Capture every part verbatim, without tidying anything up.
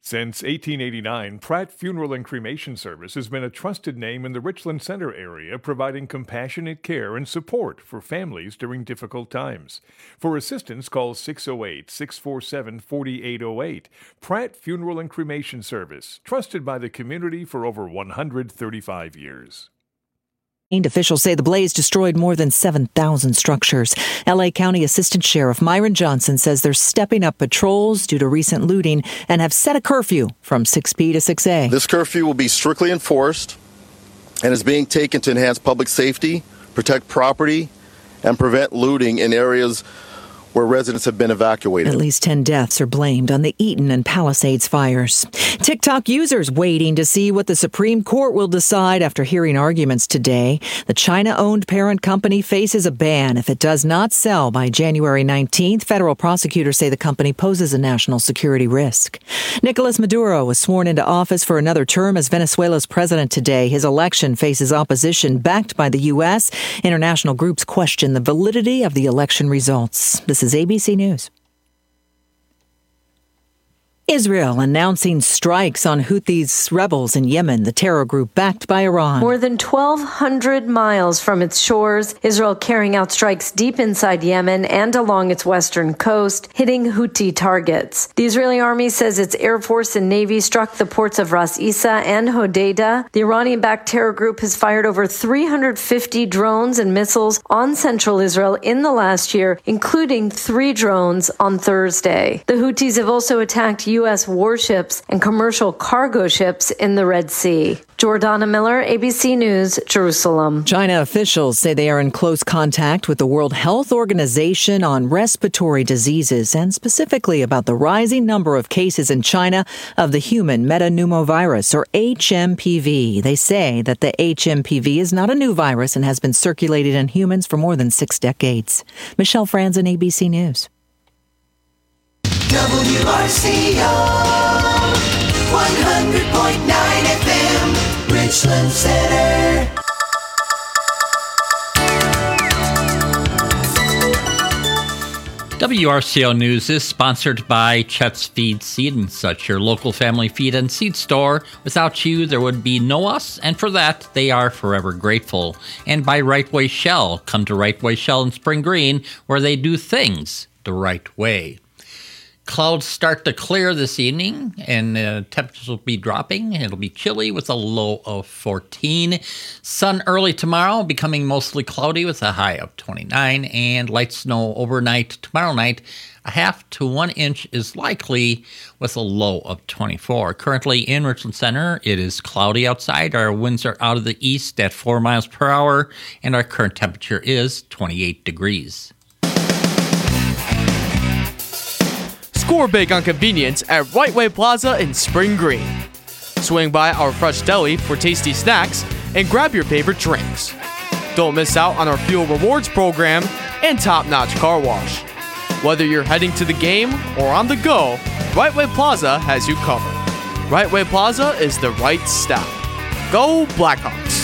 Since eighteen eighty-nine, Pratt Funeral and Cremation Service has been a trusted name in the Richland Center area, providing compassionate care and support for families during difficult times. For assistance, call six oh eight, six four seven, four eight oh eight. Pratt Funeral and Cremation Service, trusted by the community for over one hundred thirty-five years. Officials say the blaze destroyed more than seven thousand structures. L A County Assistant Sheriff Myron Johnson says they're stepping up patrols due to recent looting and have set a curfew from six p to six a. This curfew will be strictly enforced and is being taken to enhance public safety, protect property, and prevent looting in areas where residents have been evacuated. At least ten deaths are blamed on the Eaton and Palisades fires. TikTok users waiting to see what the Supreme Court will decide after hearing arguments today. The China-owned parent company faces a ban if it does not sell by January nineteenth. Federal prosecutors say the company poses a national security risk. Nicolas Maduro was sworn into office for another term as Venezuela's president today. His election faces opposition backed by the U S. International groups question the validity of the election results. This is A B C News. Israel announcing strikes on Houthis rebels in Yemen, the terror group backed by Iran. More than twelve hundred miles from its shores, Israel carrying out strikes deep inside Yemen and along its western coast, hitting Houthi targets. The Israeli army says its air force and navy struck the ports of Ras Isa and Hodeidah. The Iranian-backed terror group has fired over three hundred fifty drones and missiles on central Israel in the last year, including three drones on Thursday. The Houthis have also attacked U S warships and commercial cargo ships in the Red Sea. Jordana Miller, A B C News, Jerusalem. China officials say they are in close contact with the World Health Organization on respiratory diseases and specifically about the rising number of cases in China of the human metapneumovirus, or H M P V. They say that the H M P V is not a new virus and has been circulated in humans for more than six decades. Michelle Franzen, A B C News. W R C O, one hundred point nine F M, Richland Center. W R C O News is sponsored by Chet's Feed, Seed and Such, your local family feed and seed store. Without you, there would be no us, and for that, they are forever grateful. And by Right Way Shell. Come to Right Way Shell in Spring Green, where they do things the right way. Clouds start to clear this evening, and uh, temperatures will be dropping. It'll be chilly with a low of fourteen. Sun early tomorrow, becoming mostly cloudy with a high of twenty-nine. And light snow overnight tomorrow night. A half to one inch is likely with a low of twenty-four. Currently in Richland Center, it is cloudy outside. Our winds are out of the east at four miles per hour, and our current temperature is twenty-eight degrees. Score big on convenience at Right Way Plaza in Spring Green. Swing by our fresh deli for tasty snacks and grab your favorite drinks. Don't miss out on our Fuel Rewards program and top-notch car wash. Whether you're heading to the game or on the go, Right Way Plaza has you covered. Right Way Plaza is the right stop. Go Blackhawks!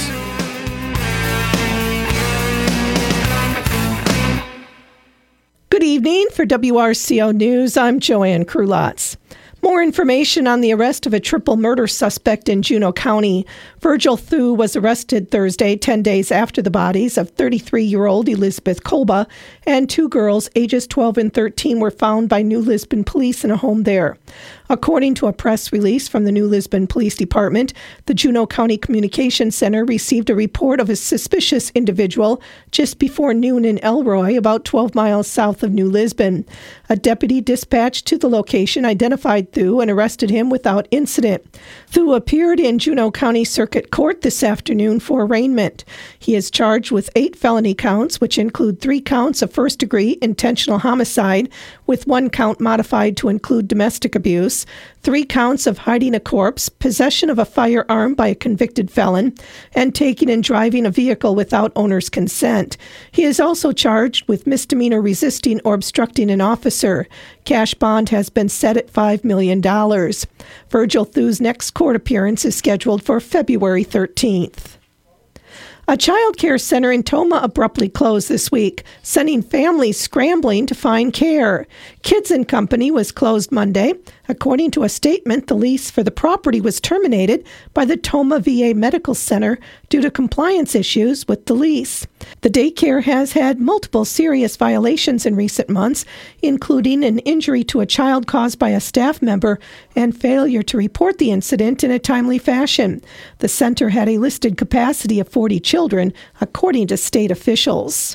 Good evening. For W R C O News, I'm Joanne Krulotz. More information on the arrest of a triple murder suspect in Juneau County. Virgil Thu was arrested Thursday, ten days after the bodies of thirty-three-year-old Elizabeth Kolba and two girls, ages twelve and thirteen, were found by New Lisbon police in a home there. According to a press release from the New Lisbon Police Department, the Juneau County Communications Center received a report of a suspicious individual just before noon in Elroy, about twelve miles south of New Lisbon. A deputy dispatched to the location identified Thu and arrested him without incident. Thu appeared in Juneau County Circuit Court this afternoon for arraignment. He is charged with eight felony counts, which include three counts of first-degree intentional homicide, with one count modified to include domestic abuse, three counts of hiding a corpse, possession of a firearm by a convicted felon, and taking and driving a vehicle without owner's consent. He is also charged with misdemeanor resisting or obstructing an officer. Cash bond has been set at five million dollars. Virgil Thu's next court appearance is scheduled for February thirteenth. A child care center in Tomah abruptly closed this week, sending families scrambling to find care. Kids and Company was closed Monday. According to a statement, the lease for the property was terminated by the Tomah V A Medical Center due to compliance issues with the lease. The daycare has had multiple serious violations in recent months, including an injury to a child caused by a staff member and failure to report the incident in a timely fashion. The center had a listed capacity of forty children, according to state officials.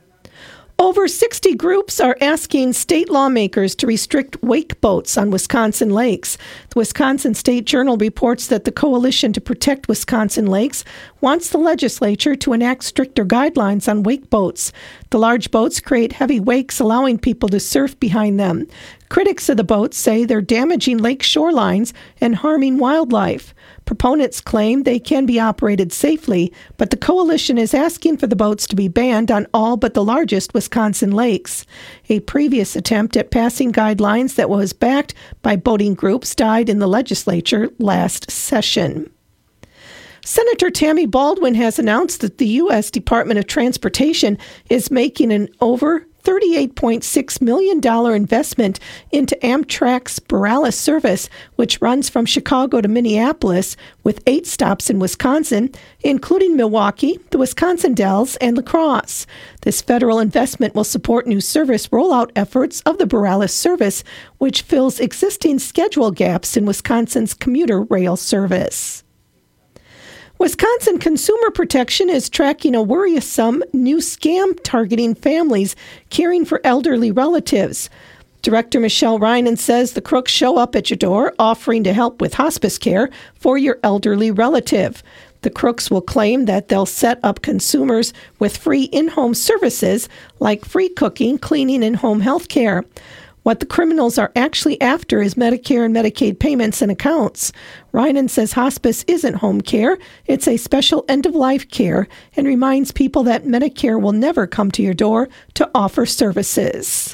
Over sixty groups are asking state lawmakers to restrict wake boats on Wisconsin lakes. The Wisconsin State Journal reports that the Coalition to Protect Wisconsin Lakes wants the legislature to enact stricter guidelines on wake boats. The large boats create heavy wakes, allowing people to surf behind them. Critics of the boats say they're damaging lake shorelines and harming wildlife. Proponents claim they can be operated safely, but the coalition is asking for the boats to be banned on all but the largest Wisconsin lakes. A previous attempt at passing guidelines that was backed by boating groups died in the legislature last session. Senator Tammy Baldwin has announced that the U S Department of Transportation is making an over thirty-eight point six million dollars investment into Amtrak's Borealis service, which runs from Chicago to Minneapolis with eight stops in Wisconsin, including Milwaukee, the Wisconsin Dells, and La Crosse. This federal investment will support new service rollout efforts of the Borealis service, which fills existing schedule gaps in Wisconsin's commuter rail service. Wisconsin Consumer Protection is tracking a worrisome new scam targeting families caring for elderly relatives. Director Michelle Reinen says the crooks show up at your door offering to help with hospice care for your elderly relative. The crooks will claim that they'll set up consumers with free in-home services like free cooking, cleaning, and home health care. What the criminals are actually after is Medicare and Medicaid payments and accounts. Reinen says hospice isn't home care, it's a special end-of-life care, and reminds people that Medicare will never come to your door to offer services.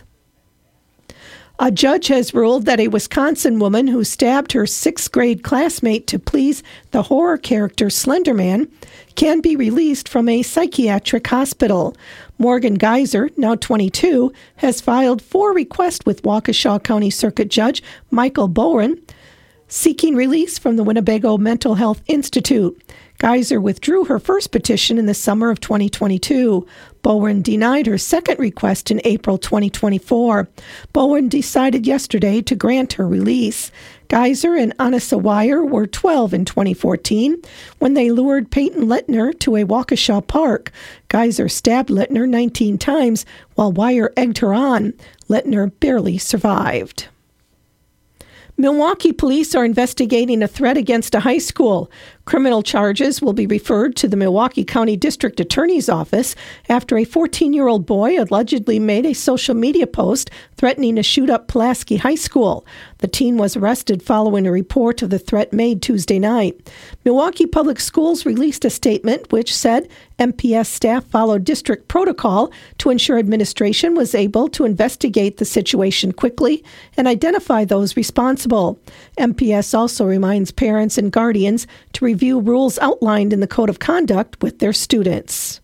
A judge has ruled that a Wisconsin woman who stabbed her sixth-grade classmate to please the horror character Slender Man can be released from a psychiatric hospital. Morgan Geyser, now twenty-two, has filed four requests with Waukesha County Circuit Judge Michael Bowen, seeking release from the Winnebago Mental Health Institute. Geyser withdrew her first petition in the summer of twenty twenty-two. Bowen denied her second request in April twenty twenty-four. Bowen decided yesterday to grant her release. Geyser and Anissa Wire were twelve in twenty fourteen when they lured Peyton Lettner to a Waukesha park. Geyser stabbed Lettner nineteen times while Wire egged her on. Lettner barely survived. Milwaukee police are investigating a threat against a high school. Criminal charges will be referred to the Milwaukee County District Attorney's Office after a fourteen-year-old boy allegedly made a social media post threatening to shoot up Pulaski High School. The teen was arrested following a report of the threat made Tuesday night. Milwaukee Public Schools released a statement which said M P S staff followed district protocol to ensure administration was able to investigate the situation quickly and identify those responsible. M P S also reminds parents and guardians to review rules outlined in the Code of Conduct with their students.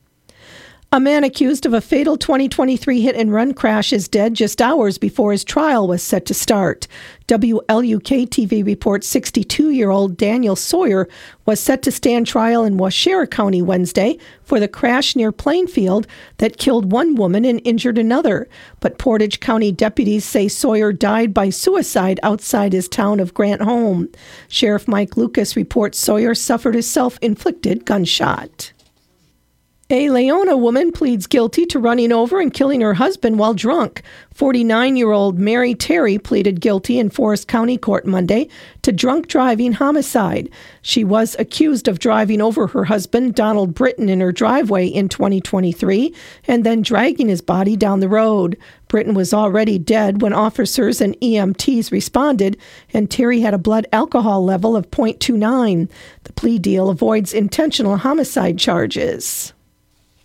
A man accused of a fatal twenty twenty-three hit-and-run crash is dead just hours before his trial was set to start. W L U K T V reports sixty-two-year-old Daniel Sawyer was set to stand trial in Waushara County Wednesday for the crash near Plainfield that killed one woman and injured another. But Portage County deputies say Sawyer died by suicide outside his town of Grant Home. Sheriff Mike Lucas reports Sawyer suffered a self-inflicted gunshot. A Leona woman pleads guilty to running over and killing her husband while drunk. forty-nine-year-old Mary Terry pleaded guilty in Forest County Court Monday to drunk driving homicide. She was accused of driving over her husband, Donald Britton, in her driveway in twenty twenty-three and then dragging his body down the road. Britton was already dead when officers and E M Ts responded, and Terry had a blood alcohol level of point two nine. The plea deal avoids intentional homicide charges.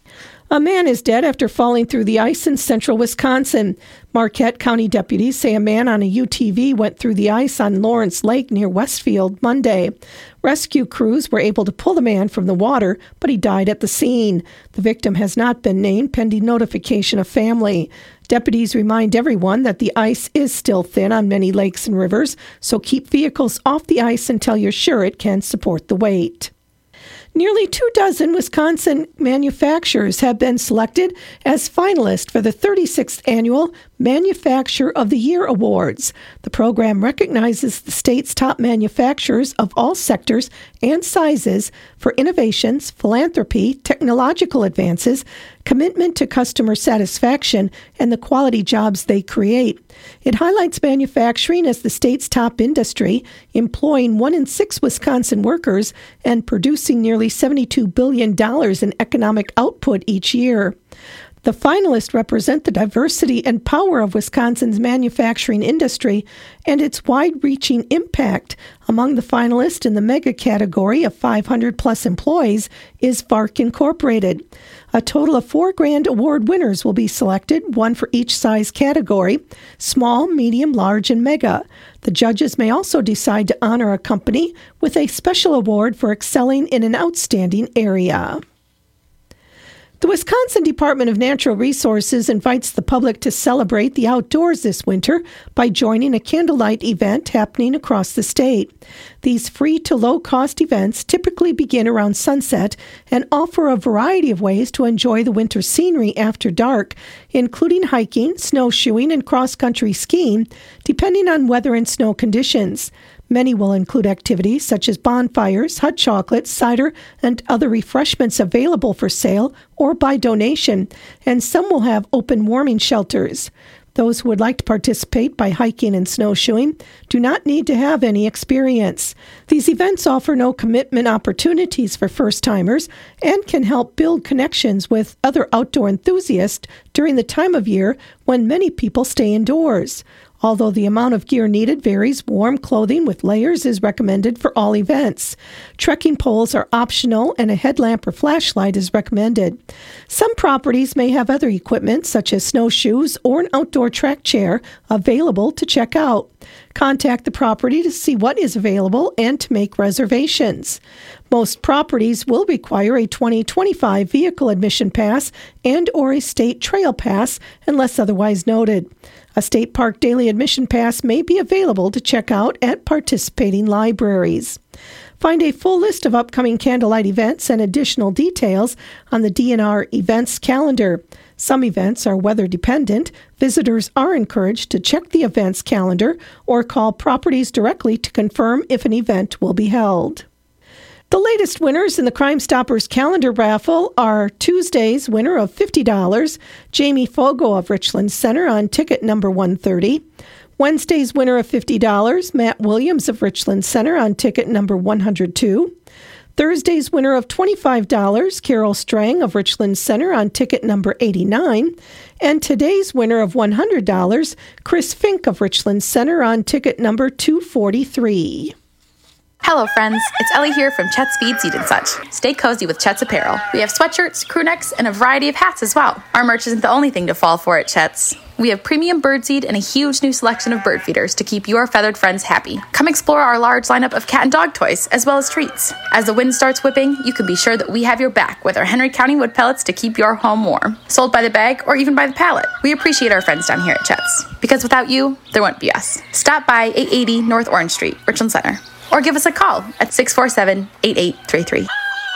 A man is dead after falling through the ice in central Wisconsin. Marquette County deputies say a man on a U T V went through the ice on Lawrence Lake near Westfield Monday. Rescue crews were able to pull the man from the water, but he died at the scene. The victim has not been named pending notification of family. Deputies remind everyone that the ice is still thin on many lakes and rivers, so keep vehicles off the ice until you're sure it can support the weight. Nearly two dozen Wisconsin manufacturers have been selected as finalists for the thirty-sixth Annual Manufacturer of the Year Awards. The program recognizes the state's top manufacturers of all sectors and sizes for innovations, philanthropy, technological advances, commitment to customer satisfaction, and the quality jobs they create. It highlights manufacturing as the state's top industry, employing one in six Wisconsin workers and producing nearly seventy-two billion dollars in economic output each year. The finalists represent the diversity and power of Wisconsin's manufacturing industry and its wide-reaching impact. Among the finalists in the mega category of five hundred plus employees is Vark Incorporated. A total of four grand award winners will be selected, one for each size category: small, medium, large, and mega. The judges may also decide to honor a company with a special award for excelling in an outstanding area. The Wisconsin Department of Natural Resources invites the public to celebrate the outdoors this winter by joining a candlelight event happening across the state. These free to low-cost events typically begin around sunset and offer a variety of ways to enjoy the winter scenery after dark, including hiking, snowshoeing, and cross-country skiing, depending on weather and snow conditions. Many will include activities such as bonfires, hot chocolate, cider, and other refreshments available for sale or by donation, and some will have open warming shelters. Those who would like to participate by hiking and snowshoeing do not need to have any experience. These events offer no commitment opportunities for first-timers and can help build connections with other outdoor enthusiasts during the time of year when many people stay indoors. Although the amount of gear needed varies, warm clothing with layers is recommended for all events. Trekking poles are optional and a headlamp or flashlight is recommended. Some properties may have other equipment such as snowshoes or an outdoor track chair available to check out. Contact the property to see what is available and to make reservations. Most properties will require a twenty twenty-five vehicle admission pass and or a state trail pass unless otherwise noted. A state park daily admission pass may be available to check out at participating libraries. Find a full list of upcoming candlelight events and additional details on the D N R events calendar. Some events are weather dependent. Visitors are encouraged to check the events calendar or call properties directly to confirm if an event will be held. The latest winners in the Crime Stoppers calendar raffle are Tuesday's winner of fifty dollars, Jamie Fogo of Richland Center on ticket number one thirty. Wednesday's winner of fifty dollars, Matt Williams of Richland Center on ticket number one hundred two. Thursday's winner of twenty-five dollars, Carol Strang of Richland Center on ticket number eighty-nine. And today's winner of one hundred dollars, Chris Fink of Richland Center on ticket number two forty-three. Hello, friends. It's Ellie here from Chet's Feed Seed and Such. Stay cozy with Chet's apparel. We have sweatshirts, crew necks, and a variety of hats as well. Our merch isn't the only thing to fall for at Chet's. We have premium birdseed and a huge new selection of bird feeders to keep your feathered friends happy. Come explore our large lineup of cat and dog toys, as well as treats. As the wind starts whipping, you can be sure that we have your back with our Henry County wood pellets to keep your home warm. Sold by the bag or even by the pallet. We appreciate our friends down here at Chet's, because without you, there wouldn't be us. Stop by eight eighty North Orange Street, Richland Center. Or give us a call at six four seven, eight eight three three.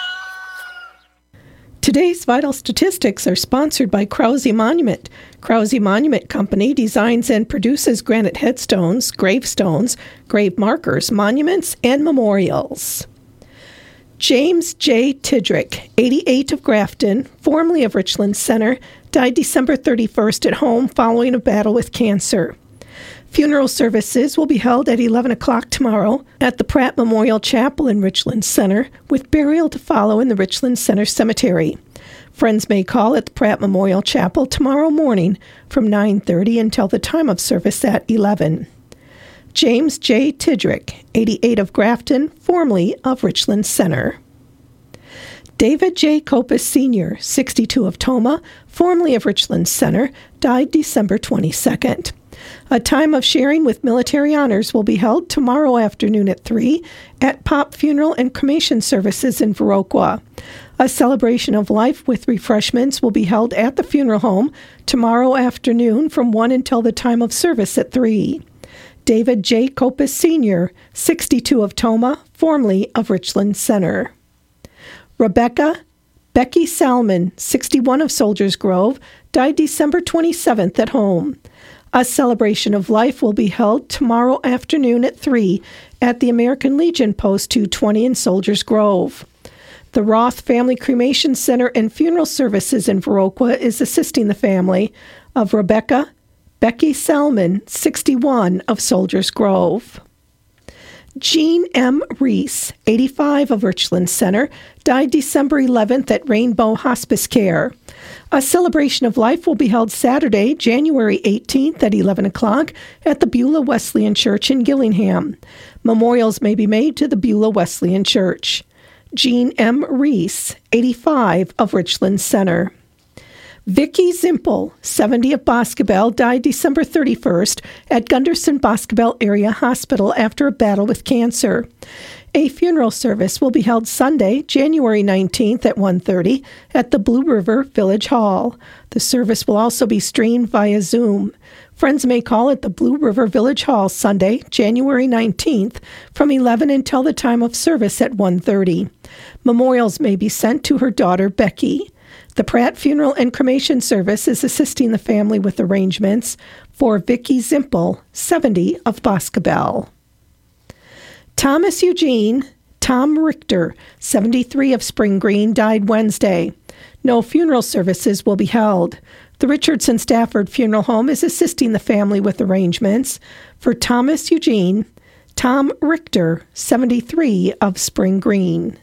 Today's vital statistics are sponsored by Krause Monument. Krause Monument Company designs and produces granite headstones, gravestones, grave markers, monuments, and memorials. James J. Tidrick, eighty-eight of Grafton, formerly of Richland Center, died December thirty-first at home following a battle with cancer. Funeral services will be held at eleven o'clock tomorrow at the Pratt Memorial Chapel in Richland Center, with burial to follow in the Richland Center Cemetery. Friends may call at the Pratt Memorial Chapel tomorrow morning from nine thirty until the time of service at eleven. James J. Tidrick, eighty-eight of Grafton, formerly of Richland Center. David J. Kopis Senior, sixty-two, of Tomah, formerly of Richland Center, died December twenty-second. A time of sharing with military honors will be held tomorrow afternoon at three at Pop Funeral and Cremation Services in Viroqua. A celebration of life with refreshments will be held at the funeral home tomorrow afternoon from one until the time of service at three. David J. Kopis Senior, sixty-two, of Tomah, formerly of Richland Center. Rebecca Becky Salmon, sixty-one, of Soldiers Grove, died December twenty-seventh at home. A celebration of life will be held tomorrow afternoon at three at the American Legion Post two twenty in Soldiers Grove. The Roth Family Cremation Center and Funeral Services in Viroqua is assisting the family of Rebecca Becky Salmon, sixty-one, of Soldiers Grove. Jean M. Reese, eighty-five, of Richland Center, died December eleventh at Rainbow Hospice Care. A celebration of life will be held Saturday, January eighteenth at eleven o'clock at the Beulah Wesleyan Church in Gillingham. Memorials may be made to the Beulah Wesleyan Church. Jean M. Reese, eighty-five, of Richland Center. Vicky Zimpel, seventy, of Boscobel, died December thirty-first at Gunderson Boscobel Area Hospital after a battle with cancer. A funeral service will be held Sunday, January nineteenth at one thirty at the Blue River Village Hall. The service will also be streamed via Zoom. Friends may call at the Blue River Village Hall Sunday, January nineteenth from eleven until the time of service at one thirty. Memorials may be sent to her daughter, Becky. The Pratt Funeral and Cremation Service is assisting the family with arrangements for Vicky Zimpel, seventy, of Boscobel. Thomas Eugene Tom Richter, seventy-three, of Spring Green, died Wednesday. No funeral services will be held. The Richardson Stafford Funeral Home is assisting the family with arrangements for Thomas Eugene Tom Richter, seventy-three, of Spring Green.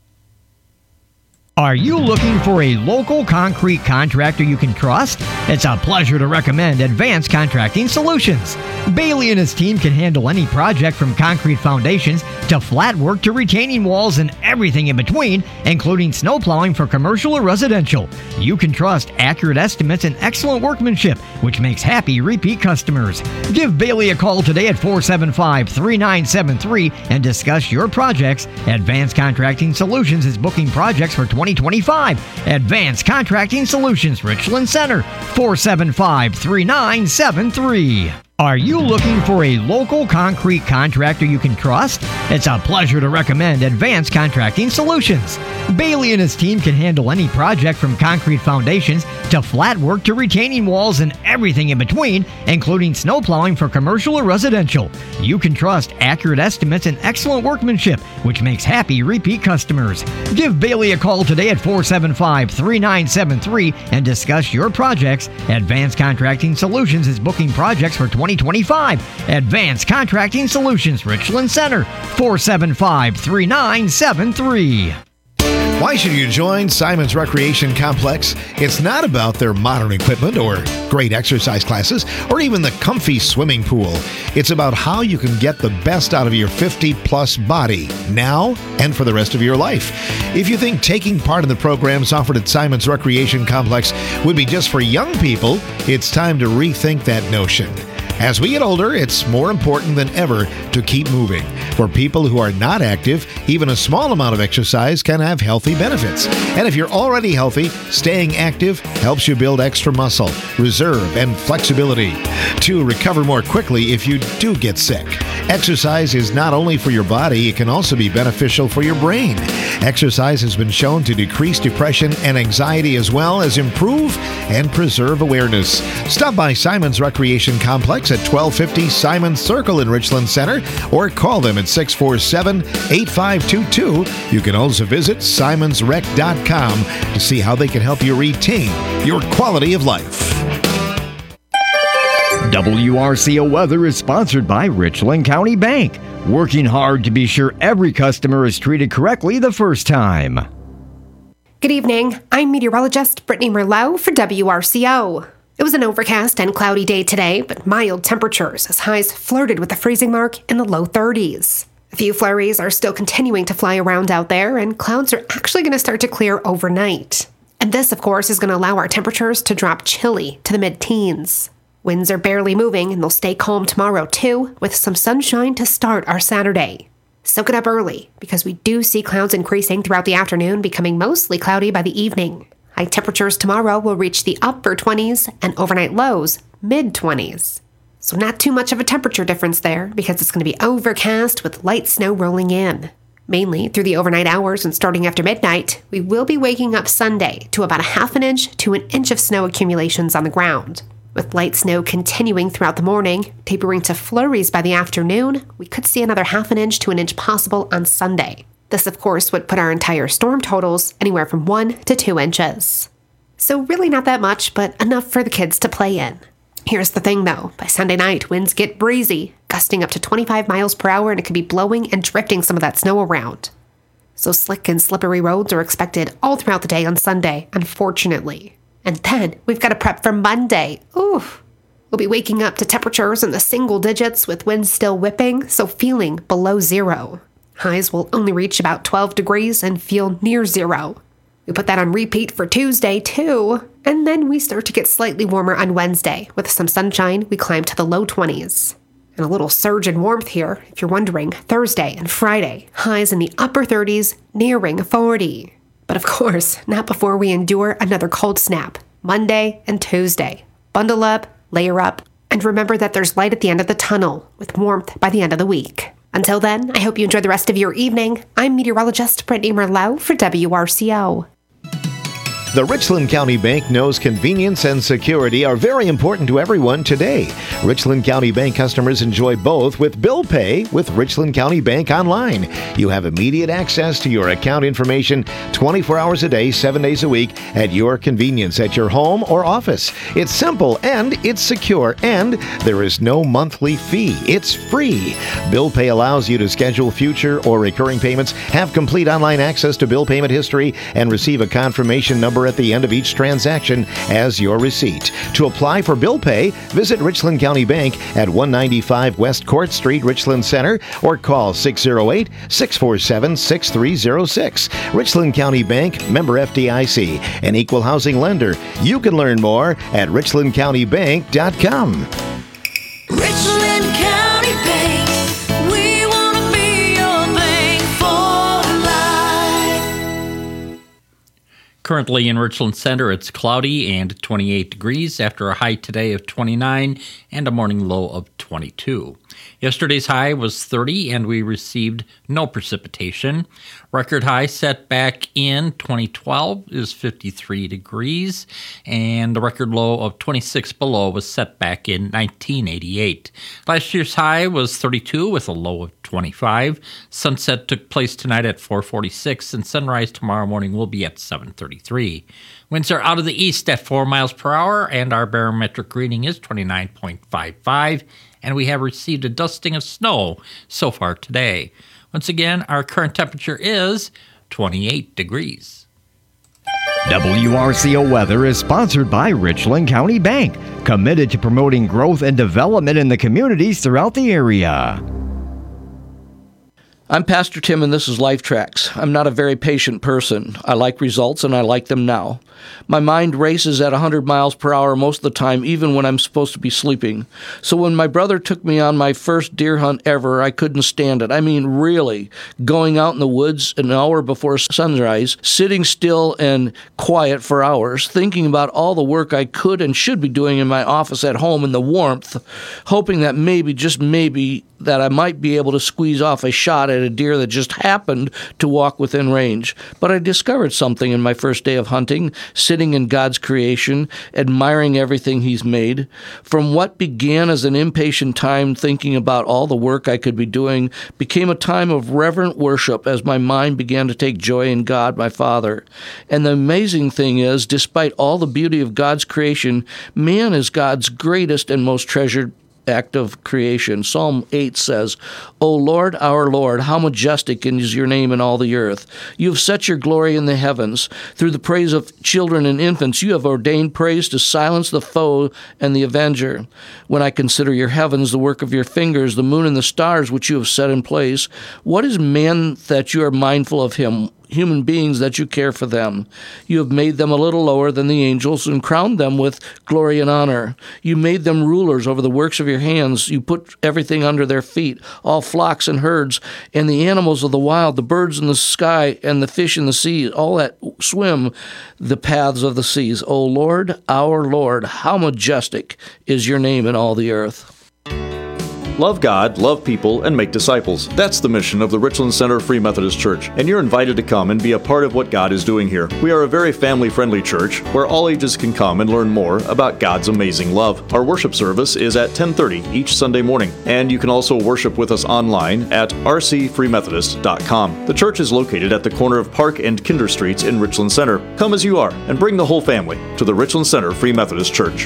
Are you looking for a local concrete contractor you can trust? It's a pleasure to recommend Advanced Contracting Solutions. Bailey and his team can handle any project from concrete foundations to flat work to retaining walls and everything in between, including snow plowing for commercial or residential. You can trust accurate estimates and excellent workmanship, which makes happy repeat customers. Give Bailey a call today at four seven five, three nine seven three and discuss your projects. Advanced Contracting Solutions is booking projects for twenty twenty-five. Advanced Contracting Solutions, Richland Center, four seven five, three nine seven three. Are you looking for a local concrete contractor you can trust? It's a pleasure to recommend Advanced Contracting Solutions. Bailey and his team can handle any project from concrete foundations to flat work to retaining walls and everything in between, including snow plowing for commercial or residential. You can trust accurate estimates and excellent workmanship, which makes happy repeat customers. Give Bailey a call today at four seven five, three nine seven three and discuss your projects. Advanced Contracting Solutions is booking projects for twenty twenty-five. Advanced Contracting Solutions, Richland Center, four seven five, three nine seven three. Why should you join Simon's Recreation Complex? It's not about their modern equipment or great exercise classes or even the comfy swimming pool. It's about how you can get the best out of your fifty-plus body now and for the rest of your life. If you think taking part in the programs offered at Simon's Recreation Complex would be just for young people, it's time to rethink that notion. As we get older, it's more important than ever to keep moving. For people who are not active, even a small amount of exercise can have healthy benefits. And if you're already healthy, staying active helps you build extra muscle, reserve, and flexibility to recover more quickly if you do get sick. Exercise is not only for your body, it can also be beneficial for your brain. Exercise has been shown to decrease depression and anxiety as well as improve and preserve awareness. Stop by Simon's Recreation Complex at twelve fifty Simons Circle in Richland Center or call them at six four seven, eight five two two. You can also visit simons rec dot com to see how they can help you retain your quality of life. W R C O Weather is sponsored by Richland County Bank, working hard to be sure every customer is treated correctly the first time. Good evening. I'm meteorologist Brittany Merlot for W R C O. It was an overcast and cloudy day today, but mild temperatures as highs flirted with the freezing mark in the low thirties. A few flurries are still continuing to fly around out there, and clouds are actually going to start to clear overnight. And this, of course, is going to allow our temperatures to drop chilly to the mid-teens. Winds are barely moving, and they'll stay calm tomorrow, too, with some sunshine to start our Saturday. Soak it up early, because we do see clouds increasing throughout the afternoon, becoming mostly cloudy by the evening. High temperatures tomorrow will reach the upper twenties, and overnight lows mid-twenties. So not too much of a temperature difference there, because it's going to be overcast with light snow rolling in. Mainly through the overnight hours and starting after midnight, we will be waking up Sunday to about a half an inch to an inch of snow accumulations on the ground. With light snow continuing throughout the morning, tapering to flurries by the afternoon, we could see another half an inch to an inch possible on Sunday. This, of course, would put our entire storm totals anywhere from one to two inches. So really not that much, but enough for the kids to play in. Here's the thing, though. By Sunday night, winds get breezy, gusting up to twenty-five miles per hour, and it could be blowing and drifting some of that snow around. So slick and slippery roads are expected all throughout the day on Sunday, unfortunately. And then we've got to prep for Monday. Oof. We'll be waking up to temperatures in the single digits with winds still whipping, so feeling below zero. Highs will only reach about twelve degrees and feel near zero. We put that on repeat for Tuesday, too. And then we start to get slightly warmer on Wednesday. With some sunshine, we climb to the low twenties. And a little surge in warmth here, if you're wondering, Thursday and Friday. Highs in the upper thirties, nearing forty. But of course, not before we endure another cold snap. Monday and Tuesday. Bundle up, layer up, and remember that there's light at the end of the tunnel, with warmth by the end of the week. Until then, I hope you enjoy the rest of your evening. I'm meteorologist Brittany Merlot for W R C O. The Richland County Bank knows convenience and security are very important to everyone today. Richland County Bank customers enjoy both with bill pay with Richland County Bank Online. You have immediate access to your account information twenty-four hours a day, seven days a week at your convenience at your home or office. It's simple and it's secure, and there is no monthly fee. It's free. Bill pay allows you to schedule future or recurring payments, have complete online access to bill payment history, and receive a confirmation number at the end of each transaction as your receipt. To apply for bill pay, visit Richland County Bank at one ninety-five West Court Street, Richland Center, or call six oh eight, six four seven, six three oh six. Richland County Bank, member F D I C, an equal housing lender. You can learn more at richland county bank dot com. Richland County Bank, we want to be your bank for life. Currently in Richland Center, it's cloudy and twenty-eight degrees after a high today of twenty-nine and a morning low of twenty-two. Yesterday's high was thirty, and we received no precipitation. Record high set back in twenty twelve is fifty-three degrees, and the record low of twenty-six below was set back in nineteen eighty-eight. Last year's high was thirty-two with a low of twenty-five. Sunset took place tonight at four forty-six, and sunrise tomorrow morning will be at seven thirty-three. Winds are out of the east at four miles per hour, and our barometric reading is twenty-nine point five five. And we have received a dusting of snow so far today. Once again, our current temperature is twenty-eight degrees. W R C O Weather is sponsored by Richland County Bank, committed to promoting growth and development in the communities throughout the area. I'm Pastor Tim, and this is Life Tracks. I'm not a very patient person. I like results, and I like them now. My mind races at one hundred miles per hour most of the time, even when I'm supposed to be sleeping. So when my brother took me on my first deer hunt ever, I couldn't stand it. I mean, really, going out in the woods an hour before sunrise, sitting still and quiet for hours, thinking about all the work I could and should be doing in my office at home in the warmth, hoping that maybe, just maybe, that I might be able to squeeze off a shot at a deer that just happened to walk within range. But I discovered something in my first day of hunting, sitting in God's creation, admiring everything He's made. From what began as an impatient time thinking about all the work I could be doing, became a time of reverent worship as my mind began to take joy in God, my Father. And the amazing thing is, despite all the beauty of God's creation, man is God's greatest and most treasured act of creation. Psalm eight says, O Lord, our Lord, how majestic is your name in all the earth. You have set your glory in the heavens. Through the praise of children and infants, you have ordained praise to silence the foe and the avenger. When I consider your heavens, the work of your fingers, the moon and the stars which you have set in place, what is man that you are mindful of him? Human beings that you care for them. You have made them a little lower than the angels and crowned them with glory and honor. You made them rulers over the works of your hands. You put everything under their feet, all flocks and herds, and the animals of the wild, the birds in the sky, and the fish in the sea, all that swim the paths of the seas. O Lord, our Lord, how majestic is your name in all the earth. Love God, love people, and make disciples. That's the mission of the Richland Center Free Methodist Church, and you're invited to come and be a part of what God is doing here. We are a very family-friendly church where all ages can come and learn more about God's amazing love. Our worship service is at ten thirty each Sunday morning, and you can also worship with us online at r c free methodist dot com. The church is located at the corner of Park and Kinder Streets in Richland Center. Come as you are and bring the whole family to the Richland Center Free Methodist Church.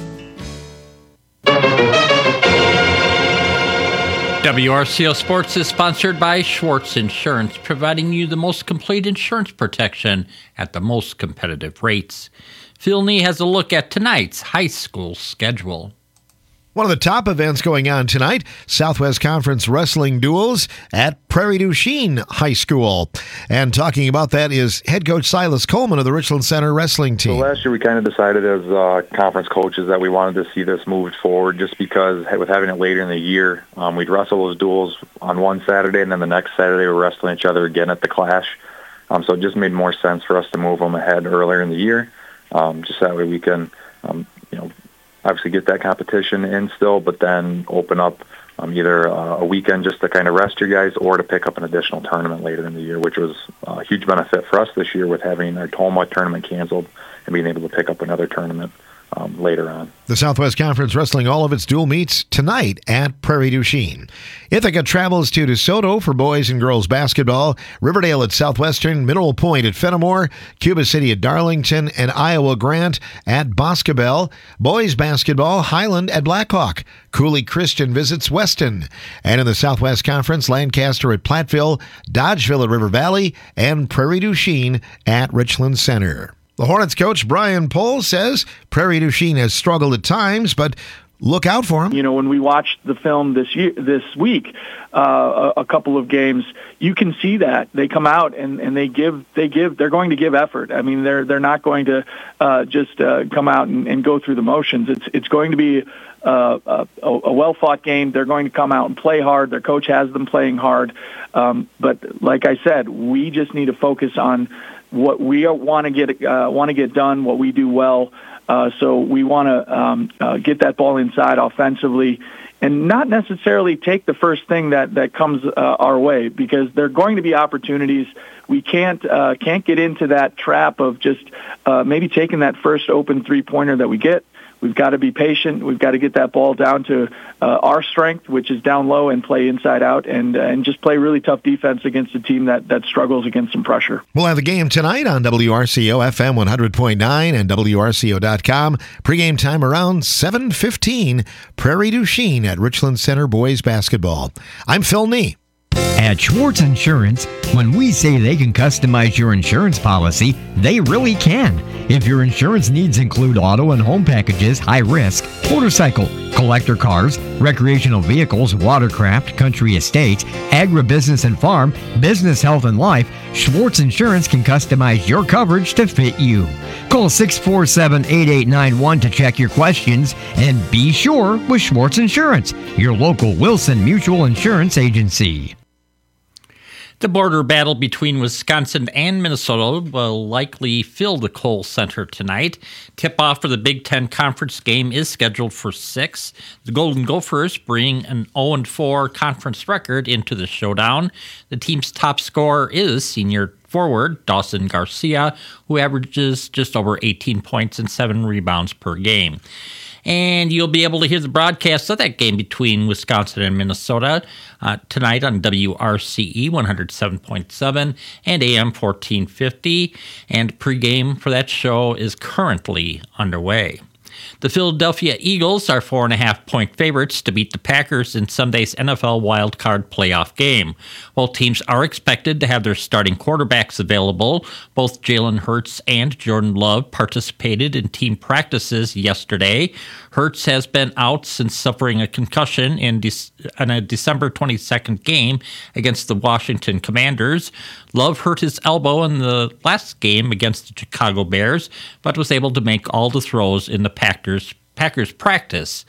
W R C O Sports is sponsored by Schwartz Insurance, providing you the most complete insurance protection at the most competitive rates. Phil Nee has a look at tonight's high school schedule. One of the top events going on tonight, Southwest Conference Wrestling Duels at Prairie du Chien High School. And talking about that is head coach Silas Coleman of the Richland Center Wrestling Team. So last year we kind of decided as uh, conference coaches that we wanted to see this moved forward just because with having it later in the year, um, we'd wrestle those duels on one Saturday and then the next Saturday we're wrestling each other again at the Clash. Um, so it just made more sense for us to move them ahead earlier in the year. Um, just that way we can, um, you know, obviously get that competition in still, but then open up um, either uh, a weekend just to kind of rest your guys or to pick up an additional tournament later in the year, which was a huge benefit for us this year with having our Toma tournament canceled and being able to pick up another tournament um, later on. The Southwest Conference wrestling all of its dual meets tonight at Prairie du Chien. Ithaca travels to DeSoto for boys and girls basketball, Riverdale at Southwestern, Mineral Point at Fenimore, Cuba City at Darlington, and Iowa Grant at Boscobel. Boys basketball, Highland at Blackhawk. Cooley Christian visits Weston. And in the Southwest Conference, Lancaster at Platteville, Dodgeville at River Valley, and Prairie du Chien at Richland Center. The Hornets coach Brian Pohl says Prairie du Chien has struggled at times, but look out for him. You know, when we watched the film this year, this week, uh, a, a couple of games, you can see that they come out and, and they give, they give, they're going to give effort. I mean, they're they're not going to uh, just uh, come out and, and go through the motions. It's it's going to be uh, a, a well-fought game. They're going to come out and play hard. Their coach has them playing hard. Um, but like I said, we just need to focus on what we want to get uh, want to get done, what we do well. Uh, so we want to um, uh, get that ball inside offensively, and not necessarily take the first thing that that comes uh, our way, because there are going to be opportunities. We can't uh, can't get into that trap of just uh, maybe taking that first open three pointer that we get. We've got to be patient. We've got to get that ball down to uh, our strength, which is down low, and play inside out, and uh, and just play really tough defense against a team that, that struggles against some pressure. We'll have the game tonight on W R C O F M one hundred point nine and W R C O dot com. Pre-game time around seven fifteen. Prairie du Chien at Richland Center boys basketball. I'm Phil Nee. At Schwartz Insurance, when we say they can customize your insurance policy, they really can. If your insurance needs include auto and home packages, high risk, motorcycle, collector cars, recreational vehicles, watercraft, country estates, agribusiness and farm, business, health, and life, Schwartz Insurance can customize your coverage to fit you. Call six four seven, eight eight nine one to check your questions, and be sure with Schwartz Insurance, your local Wilson Mutual Insurance Agency. The border battle between Wisconsin and Minnesota will likely fill the Kohl Center tonight. Tip-off for the Big Ten Conference game is scheduled for six. The Golden Gophers bring an oh and four conference record into the showdown. The team's top scorer is senior forward Dawson Garcia, who averages just over eighteen points and seven rebounds per game. And you'll be able to hear the broadcast of that game between Wisconsin and Minnesota uh, tonight on W R C E one oh seven point seven and A M fourteen fifty. And pregame for that show is currently underway. The Philadelphia Eagles are four and a half point favorites to beat the Packers in Sunday's N F L wildcard playoff game. While teams are expected to have their starting quarterbacks available, both Jalen Hurts and Jordan Love participated in team practices yesterday. Hurts has been out since suffering a concussion in, De- in a December twenty-second game against the Washington Commanders. Love hurt his elbow in the last game against the Chicago Bears, but was able to make all the throws in the Packers, Packers practice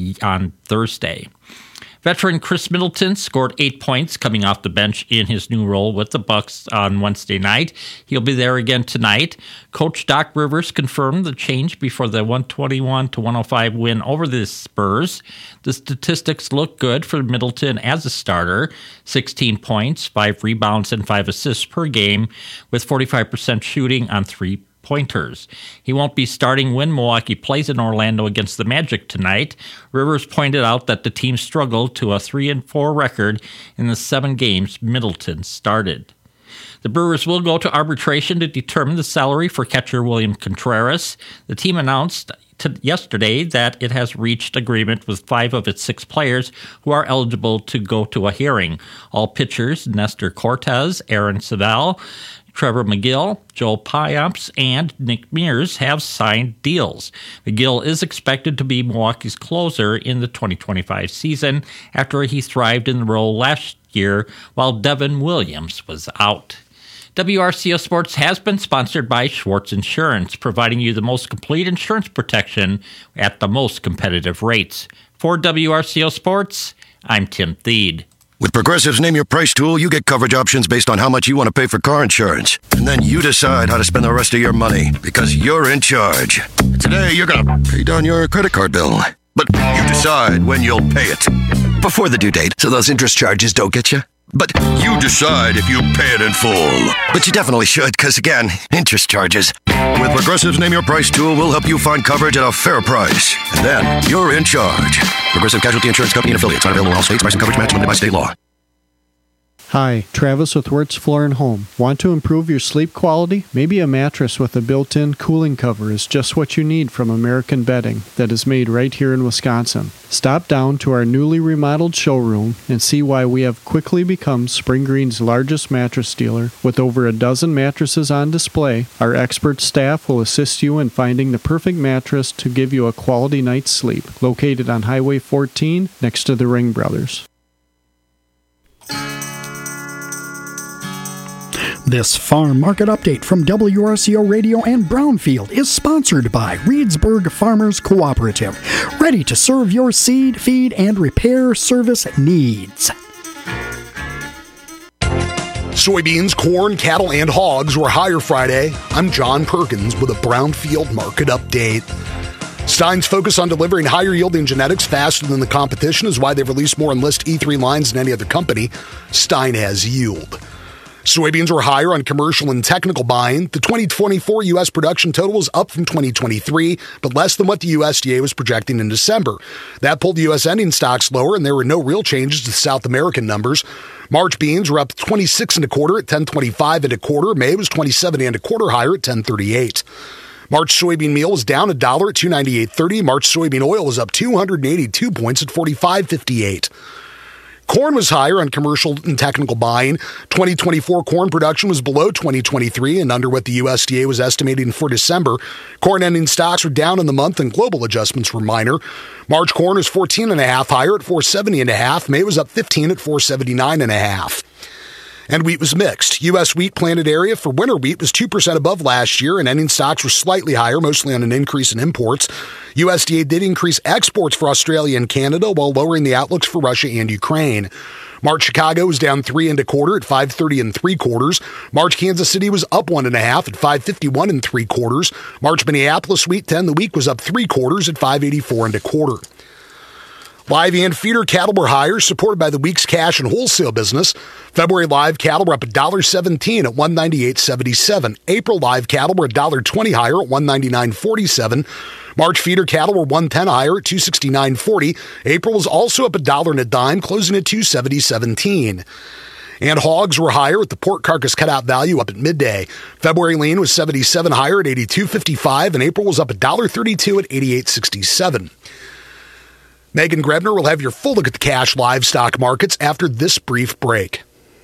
on Thursday. Veteran Chris Middleton scored eight points coming off the bench in his new role with the Bucks on Wednesday night. He'll be there again tonight. Coach Doc Rivers confirmed the change before the one twenty-one to one oh five win over the Spurs. The statistics look good for Middleton as a starter. sixteen points, five rebounds, and five assists per game, with forty-five percent shooting on three pointers. He won't be starting when Milwaukee plays in Orlando against the Magic tonight. Rivers pointed out that the team struggled to a three and four record in the seven games Middleton started. The Brewers will go to arbitration to determine the salary for catcher William Contreras. The team announced to yesterday that it has reached agreement with five of its six players who are eligible to go to a hearing. All pitchers, Nestor Cortez, Aaron Savell, Trevor McGill, Joel Payamps, and Nick Mears have signed deals. McGill is expected to be Milwaukee's closer in the twenty twenty-five season after he thrived in the role last year while Devin Williams was out. W R C O Sports has been sponsored by Schwartz Insurance, providing you the most complete insurance protection at the most competitive rates. For W R C O Sports, I'm Tim Thede. With Progressive's Name Your Price tool, you get coverage options based on how much you want to pay for car insurance. And then you decide how to spend the rest of your money, because you're in charge. Today, you're going to pay down your credit card bill. But you decide when you'll pay it. Before the due date, so those interest charges don't get you. But you decide if you pay it in full. But you definitely should, because again, interest charges. With Progressive's Name Your Price tool, we'll help you find coverage at a fair price. And then you're in charge. Progressive Casualty Insurance Company and affiliates. Not available in all states. Price and coverage match limited by state law. Hi, Travis with Wirtz Floor and Home. Want to improve your sleep quality? Maybe a mattress with a built-in cooling cover is just what you need from American Bedding that is made right here in Wisconsin. Stop down to our newly remodeled showroom and see why we have quickly become Spring Green's largest mattress dealer. With over a dozen mattresses on display, our expert staff will assist you in finding the perfect mattress to give you a quality night's sleep. Located on Highway fourteen next to the Ring Brothers. This farm market update from W R C O Radio and Brownfield is sponsored by Reedsburg Farmers Cooperative, ready to serve your seed, feed, and repair service needs. Soybeans, corn, cattle, and hogs were higher Friday. I'm John Perkins with a Brownfield market update. Stein's focus on delivering higher yielding genetics faster than the competition is why they've released more Enlist E three lines than any other company. Stein has yield. Soybeans were higher on commercial and technical buying. The twenty twenty-four U S production total was up from twenty twenty-three, but less than what the U S D A was projecting in December. That pulled the U S ending stocks lower, and there were no real changes to South American numbers. March beans were up twenty-six and a quarter at ten twenty-five and a quarter. May was twenty-seven and a quarter higher at ten thirty-eight. March soybean meal was down a dollar at two ninety-eight thirty. March soybean oil was up two hundred eighty-two points at forty-five fifty-eight. Corn was higher on commercial and technical buying. twenty twenty-four corn production was below twenty twenty-three and under what the U S D A was estimating for December. Corn ending stocks were down in the month and global adjustments were minor. March corn was fourteen and a half higher at four seventy and a half. May was up fifteen at four seventy-nine and a half. And wheat was mixed. U S wheat planted area for winter wheat was two percent above last year, and ending stocks were slightly higher, mostly on an increase in imports. U S D A did increase exports for Australia and Canada while lowering the outlooks for Russia and Ukraine. March Chicago was down three and a quarter at five thirty and three quarters. March Kansas City was up one and a half at five fifty-one and three quarters. March Minneapolis wheat ten the week was up three quarters at five eighty-four and a quarter. Live and feeder cattle were higher, supported by the week's cash and wholesale business. February live cattle were up one dollar seventeen at one ninety-eight seventy-seven. April live cattle were one dollar twenty higher at one ninety-nine forty-seven. March feeder cattle were one ten higher at two sixty-nine forty. April was also up a dollar and a dime, closing at two seventy seventeen. And hogs were higher with the pork carcass cutout value up at midday. February lean was seventy-seven higher at eighty-two fifty-five, and April was up one dollar thirty-two at eighty-eight sixty-seven. Megan Grebner will have your full look at the cash livestock markets after this brief break.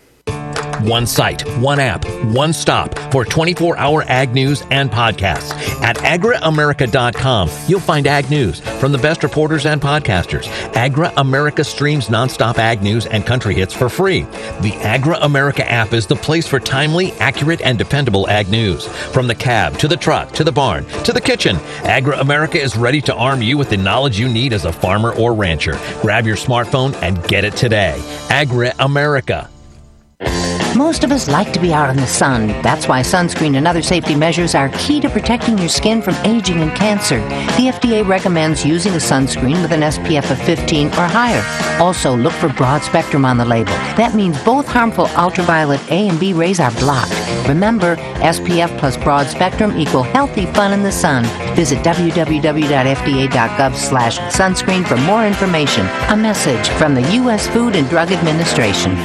One site, one app, one stop for twenty-four hour ag news and podcasts. At agra america dot com, you'll find ag news from the best reporters and podcasters. Agra America streams nonstop ag news and country hits for free. The Agra America app is the place for timely, accurate, and dependable ag news. From the cab, to the truck, to the barn, to the kitchen, Agra America is ready to arm you with the knowledge you need as a farmer or rancher. Grab your smartphone and get it today. Agra America. Most of us like to be out in the sun. That's why sunscreen and other safety measures are key to protecting your skin from aging and cancer. The F D A recommends using a sunscreen with an S P F of fifteen or higher. Also, look for broad spectrum on the label. That means both harmful ultraviolet A and B rays are blocked. Remember, S P F plus broad spectrum equal healthy fun in the sun. Visit w w w dot f d a dot gov slash sunscreen for more information. A message from the U S Food and Drug Administration.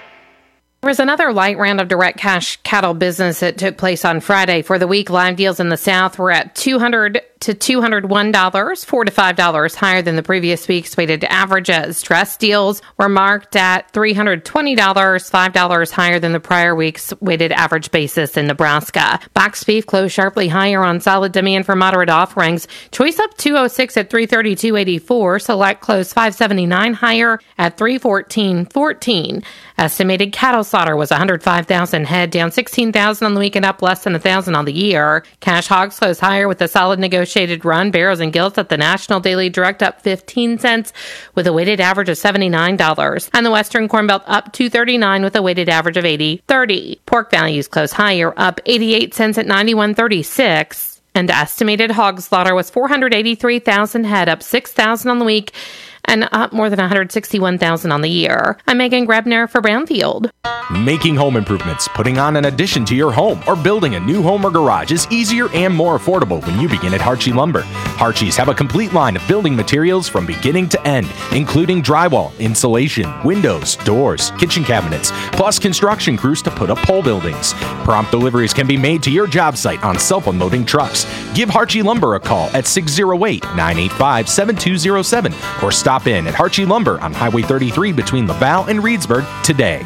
There was another light round of direct cash cattle business that took place on Friday. For the week, live deals in the South were at two hundred to two hundred one dollars, four to five dollars higher than the previous week's weighted averages. Dress deals were marked at three hundred twenty dollars, five dollars higher than the prior week's weighted average basis in Nebraska. Boxed beef closed sharply higher on solid demand for moderate offerings. Choice up two oh six at three thirty-two eighty-four. Select closed five seventy-nine higher at three fourteen fourteen. Estimated cattle slaughter was one hundred five thousand head, down sixteen thousand on the week and up less than one thousand on the year. Cash hogs closed higher with a solid negotiated run. Barrows and gilts at the National Daily Direct up fifteen cents with a weighted average of seventy-nine dollars. And the Western Corn Belt up two thirty-nine with a weighted average of eighty thirty. Pork values closed higher, up eighty-eight cents at ninety-one thirty-six. And estimated hog slaughter was four hundred eighty-three thousand head, up six thousand on the week and up more than one hundred sixty-one thousand on the year. I'm Megan Grebner for Brownfield. Making home improvements, putting on an addition to your home, or building a new home or garage is easier and more affordable when you begin at Harchie Lumber. Harchies have a complete line of building materials from beginning to end, including drywall, insulation, windows, doors, kitchen cabinets, plus construction crews to put up pole buildings. Prompt deliveries can be made to your job site on self-unloading trucks. Give Harchie Lumber a call at six oh eight, nine eight five, seven two oh seven or stop in at Harchie Lumber on Highway thirty-three between Laval and Reedsburg today.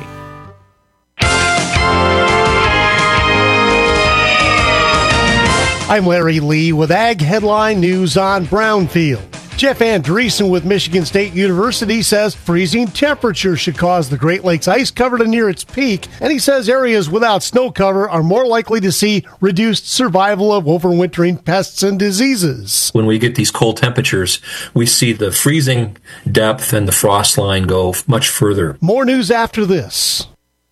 I'm Larry Lee with Ag Headline News on Brownfield. Jeff Andreessen with Michigan State University says freezing temperatures should cause the Great Lakes ice cover to near its peak, and he says areas without snow cover are more likely to see reduced survival of overwintering pests and diseases. When we get these cold temperatures, we see the freezing depth and the frost line go much further. More news after this.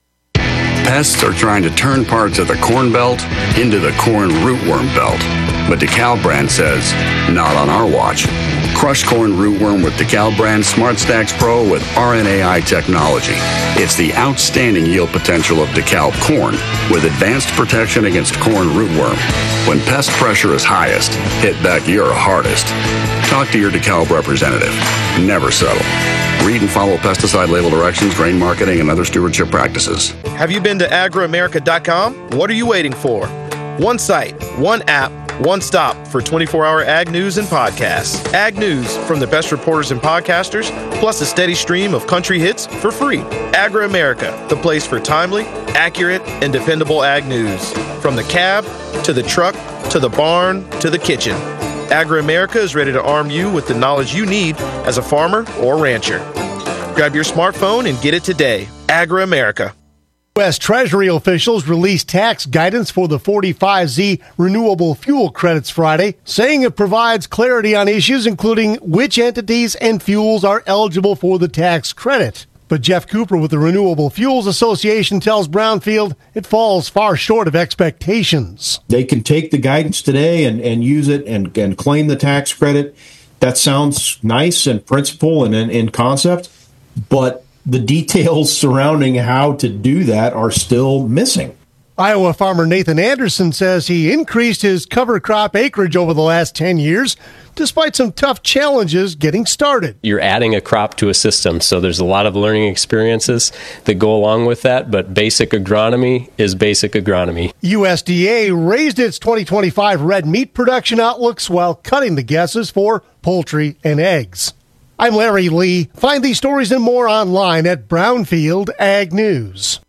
Pests are trying to turn parts of the corn belt into the corn rootworm belt. But DeKalb brand says, not on our watch. Crushed corn rootworm with DeKalb brand Smart Stacks Pro with R N A I technology. It's the outstanding yield potential of DeKalb corn with advanced protection against corn rootworm. When pest pressure is highest, hit back your hardest. Talk to your DeKalb representative. Never settle. Read and follow pesticide label directions, grain marketing, and other stewardship practices. Have you been to agra america dot com? What are you waiting for? One site, one app, one stop for twenty-four hour ag news and podcasts. Ag news from the best reporters and podcasters, plus a steady stream of country hits for free. Agra America, the place for timely, accurate, and dependable ag news. From the cab, to the truck, to the barn, to the kitchen. Agra America is ready to arm you with the knowledge you need as a farmer or rancher. Grab your smartphone and get it today. Agra America. U S Treasury officials released tax guidance for the forty-five Z renewable fuel credits Friday, saying it provides clarity on issues including which entities and fuels are eligible for the tax credit. But Jeff Cooper with the Renewable Fuels Association tells Brownfield it falls far short of expectations. They can take the guidance today and, and use it and, and claim the tax credit. That sounds nice in principle and in, in concept, but the details surrounding how to do that are still missing. Iowa farmer Nathan Anderson says he increased his cover crop acreage over the last ten years, despite some tough challenges getting started. You're adding a crop to a system, so there's a lot of learning experiences that go along with that, but basic agronomy is basic agronomy. U S D A raised its twenty twenty-five red meat production outlooks while cutting the guesses for poultry and eggs. I'm Larry Lee. Find these stories and more online at Brownfield Ag News.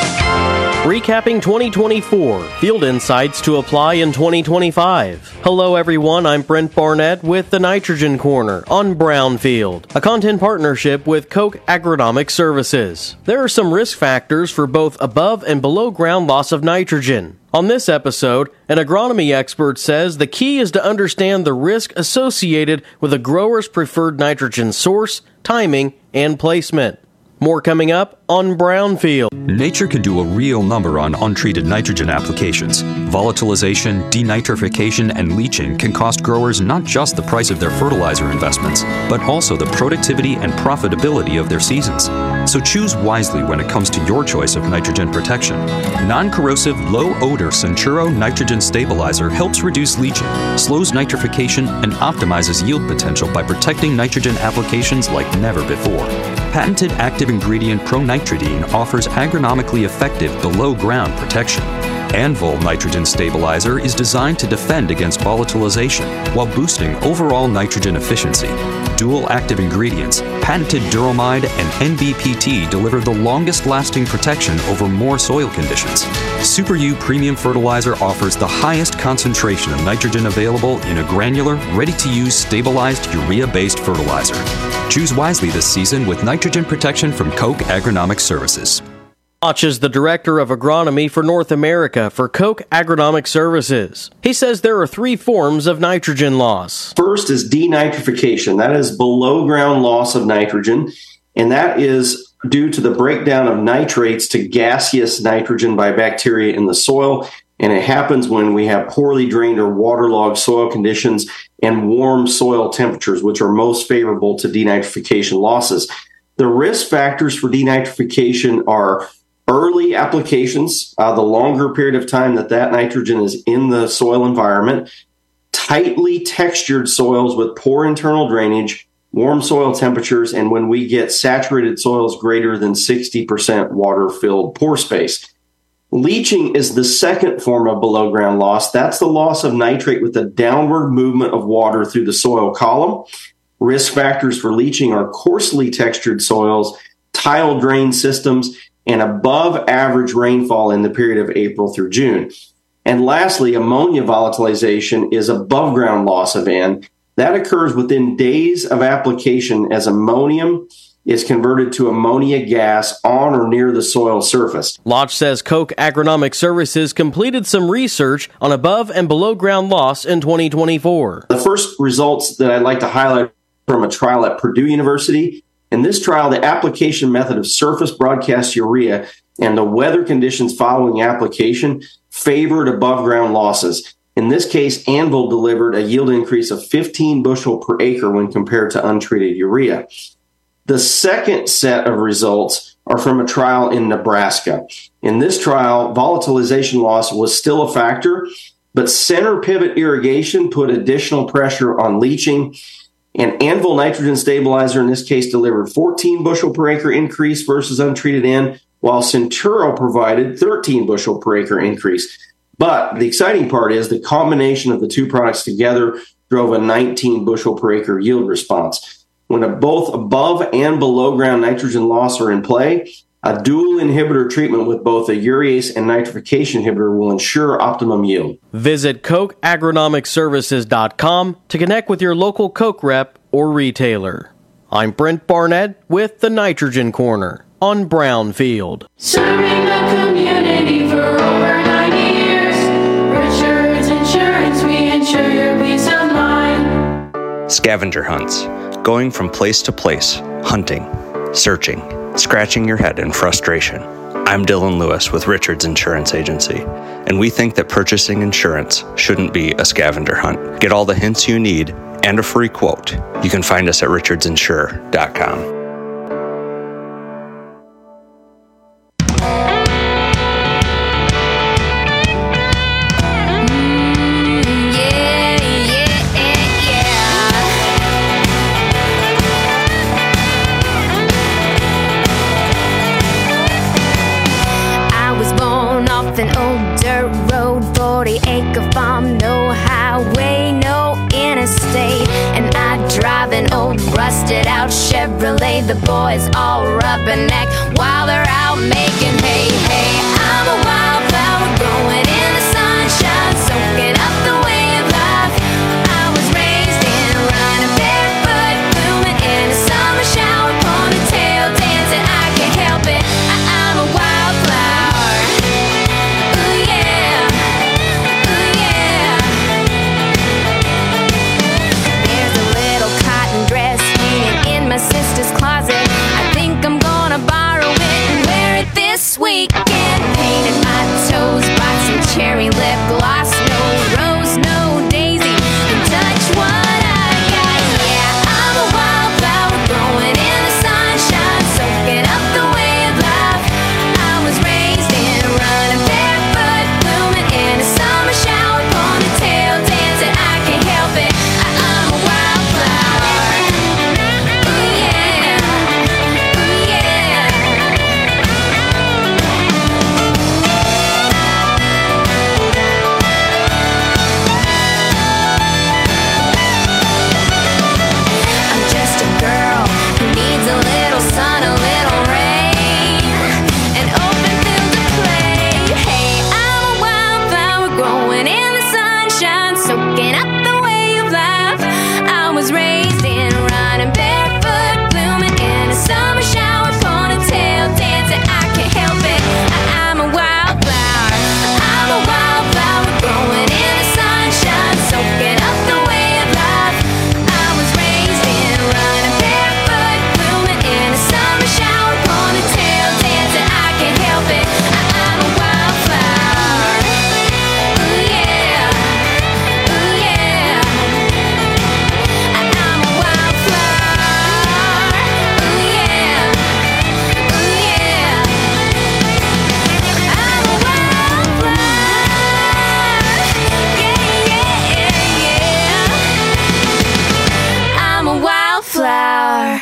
Recapping twenty twenty-four, field insights to apply in twenty twenty-five. Hello everyone, I'm Brent Barnett with the Nitrogen Corner on Brownfield, a content partnership with Koch Agronomic Services. There are some risk factors for both above and below ground loss of nitrogen. On this episode, an agronomy expert says the key is to understand the risk associated with a grower's preferred nitrogen source, timing, and placement. More coming up on Brownfield. Nature can do a real number on untreated nitrogen applications. Volatilization, denitrification, and leaching can cost growers not just the price of their fertilizer investments, but also the productivity and profitability of their seasons. So choose wisely when it comes to your choice of nitrogen protection. Non-corrosive, low-odor Centuro nitrogen stabilizer helps reduce leaching, slows nitrification, and optimizes yield potential by protecting nitrogen applications like never before. Patented active ingredient pronitridine offers agronomically effective below-ground protection. Anvil nitrogen stabilizer is designed to defend against volatilization while boosting overall nitrogen efficiency. Dual active ingredients, patented Duromide and N B P T deliver the longest-lasting protection over more soil conditions. Super U Premium Fertilizer offers the highest concentration of nitrogen available in a granular, ready-to-use, stabilized urea-based fertilizer. Choose wisely this season with nitrogen protection from Koch Agronomic Services. Koch is the Director of Agronomy for North America for Koch Agronomic Services. He says there are three forms of nitrogen loss. First is denitrification. That is below ground loss of nitrogen, and that is due to the breakdown of nitrates to gaseous nitrogen by bacteria in the soil, and it happens when we have poorly drained or waterlogged soil conditions and warm soil temperatures, which are most favorable to denitrification losses. The risk factors for denitrification are early applications, uh, the longer period of time that that nitrogen is in the soil environment, tightly textured soils with poor internal drainage, warm soil temperatures, and when we get saturated soils greater than sixty percent water-filled pore space. Leaching is the second form of below-ground loss. That's the loss of nitrate with the downward movement of water through the soil column. Risk factors for leaching are coarsely textured soils, tile drain systems, and above average rainfall in the period of April through June. And lastly, ammonia volatilization is above ground loss of N. That occurs within days of application as ammonium is converted to ammonia gas on or near the soil surface. Lodge says Koch Agronomic Services completed some research on above and below ground loss in twenty twenty-four. The first results that I'd like to highlight from a trial at Purdue University. In this trial, the application method of surface broadcast urea and the weather conditions following application favored above ground losses. In this case, Anvil delivered a yield increase of fifteen bushel per acre when compared to untreated urea. The second set of results are from a trial in Nebraska. In this trial, volatilization loss was still a factor, but center pivot irrigation put additional pressure on leaching. And Anvil nitrogen stabilizer in this case delivered fourteen bushel per acre increase versus untreated N, while Centuro provided thirteen bushel per acre increase. But the exciting part is the combination of the two products together drove a nineteen bushel per acre yield response. When a, both above and below ground nitrogen loss are in play, a dual inhibitor treatment with both a urease and nitrification inhibitor will ensure optimum yield. Visit Koch Agronomic Services dot com to connect with your local Koch rep or retailer. I'm Brent Barnett with the Nitrogen Corner on Brownfield. Serving the community for over ninety years. Richards Insurance, we insure your peace of mind. Scavenger hunts. Going from place to place, hunting, searching, scratching your head in frustration. I'm Dylan Lewis with Richards Insurance Agency, and we think that purchasing insurance shouldn't be a scavenger hunt. Get all the hints you need and a free quote. You can find us at richards insure dot com. off an old dirt road, forty acre farm, no highway, no interstate. And I drive an old rusted out Chevrolet. The boys all rubberneck while they're out making hay. Hey, I'm a wildflower growing in the sunshine, soaking up the way of life. I was raised in, running barefoot, blooming in a summer shower, ponytail dancing. I can't help it. I, I'm a wildflower. Ooh yeah, ooh yeah. There's a little cotton dress hanging in my sister's closet. I think I'm gonna borrow it and wear it this weekend. Painted my toes, bought some cherry lip gloss. No rose, no daisy, and touch what I got. Yeah, I'm a wildflower growing in the sunshine, soaking up the way of life. I was raised in, running barefoot, blooming in a summer shower, ponytail dancing. I can't help it. I, I'm a wildflower. Ooh yeah, ooh yeah. I'm just a girl who needs a little sun, a little rain, and open field to play. Hey, I'm a wildflower growing in the sunshine, soaking up the way of life. I was raised in, running barefoot, blooming in a summer shower, ponytail dancing. I can't help it. I, I'm a wildflower. I'm a wildflower growing in the sunshine, soaking up the way of life. I was raised in, running barefoot, blooming in a summer shower, ponytail dancing. I can't help it. I, I'm a wildflower. Ooh yeah, ooh yeah. I, I'm a wildflower. Ooh yeah, ooh yeah. I'm a wildflower. Yeah, yeah, yeah. I'm a wildflower.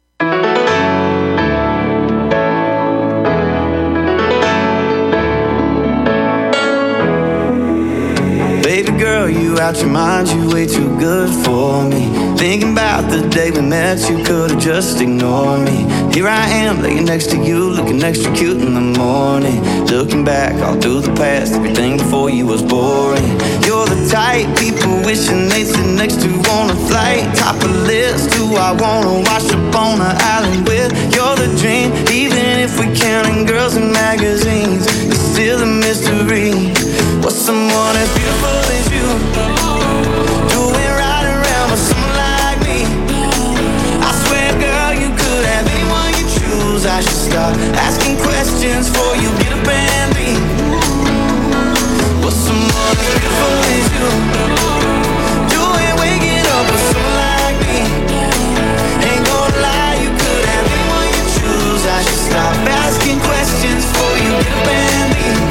Baby girl, you out your mind, you way too good for me. Thinking about the day we met, you could've just ignored me. Here I am, laying next to you, looking extra cute in the morning. Looking back all through the past, everything before you was boring. You're the type people wishing they'd sit next to on a flight. Top of the list, who I wanna wash up on an island with. You're the dream, even if we counting girls in magazines. It's still a mystery. What's someone as beautiful as you doing right around with someone like me? I swear, girl, you could have anyone you choose. I should stop asking questions before you get up and leave. What's someone as beautiful as you doing, waking up with someone like me? Ain't gonna lie, you could have anyone you choose. I should stop asking questions before you get up and leave.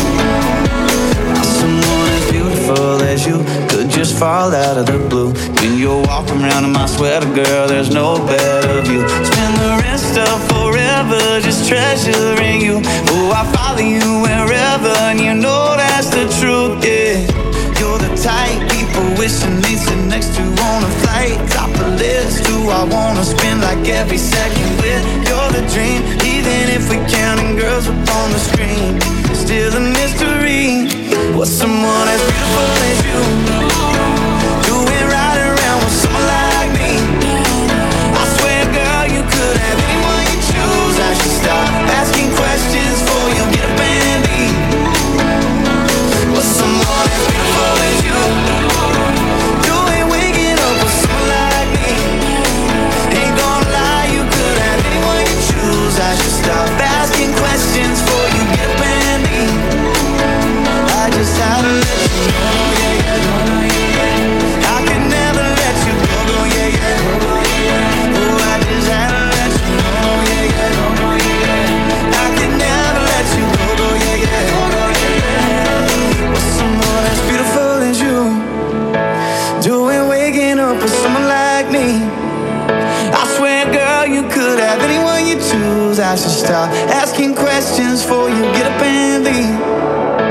Someone as beautiful as you could just fall out of the blue. When you're walking around in my sweater, girl, there's no better view. Spend the rest of forever just treasuring you. Oh, I follow you wherever, and you know that's the truth, yeah. You're the type people wishing they sit next to on a flight. Top of the list, who I wanna spend like every second with. You're the dream, even if we counting girls up on the screen. Still a mystery. What's someone as beautiful as you doing right around with someone like me? I swear, girl, you could have anyone you choose. I should stop asking questions before you get up and leave. What's someone as beautiful as you doing, waking up with someone like me? Ain't gonna lie, you could have anyone you choose. I should stop asking questions before you get up and leave. I just had to let you know, yeah, yeah. I could never let you go, go, yeah, yeah. Oh, I just had to let you know, yeah, yeah. I could never let you go, go, yeah, yeah. What's someone as beautiful as you doing, waking up with someone like me? I swear, girl, you could have anyone you choose. I should stop asking questions before you get up and leave.